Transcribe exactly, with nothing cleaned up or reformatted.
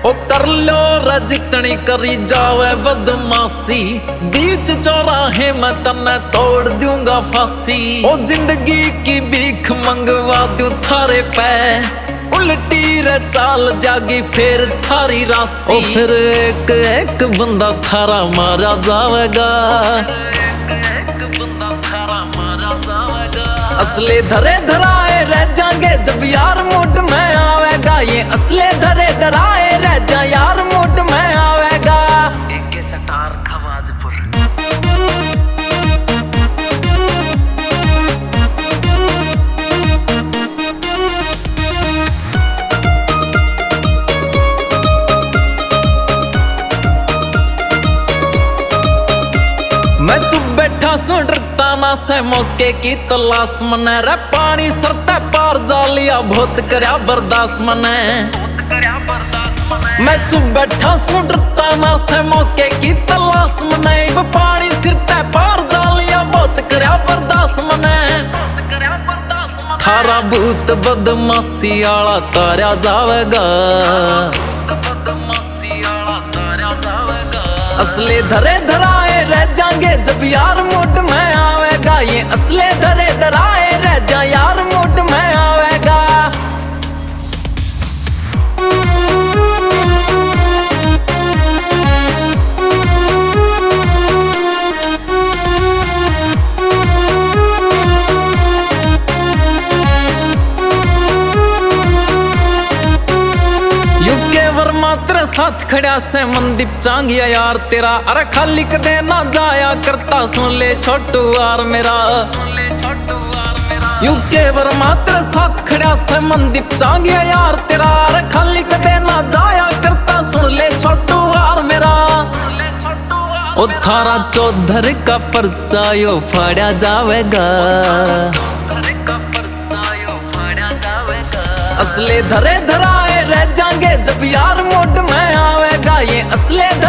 ओ कर लो रजितनी करी जावे बदमाशी, बीच चौराहे में तन्ने तोड़ दूंगा फांसी। ओ जिंदगी की भीख मंगवा दूं थारे पे, उल्टी रे चाल जागी फिर थारी राशि। ओ फिर एक एक बंदा थारा मारा जावेगा, असले धरे धराए रह जाएंगे जब यार मूड में आवेगा। ये असले धरे धराए रह जा यार मूड में आवेगा। एक स्टार खवाजपुर। मैं चुप बैठा सुन डरता ना से मौके की तलाश मने रे, पानी सरते पार जा लिया बहुत करया बर्दाश्त मने। मैं चुप बैठा सुन डरता ना से मौके की तलाश मने, पानी सिरते पार जा लिया बहुत करया बर्दाश्त मने। थारा भूत बदमाशी आला तारा जावेगा, असले धरे धराए रह जाएंगे जब यार मूड में आवेगा। ये असले धरे धराए रह जा यार मूड में आवेगा। तेरे साथ खड़ा से मनदीप चांगिया यार तेरा, अरे खाली कदे ना जाया करता सुन ले छोटू यार मेरा। यूके वर्मा तेरे साथ खड़ा से मनदीप चांगिया यार तेरा, अरे खाली कदे ना जाया करता सुन ले छोटू यार मेरा। ओ थारा चौधर का पर्चा यो फाड़ा जावेगा, असले धरे धराए रह जाएंगे जब यार मूड में आवेगा। ये असले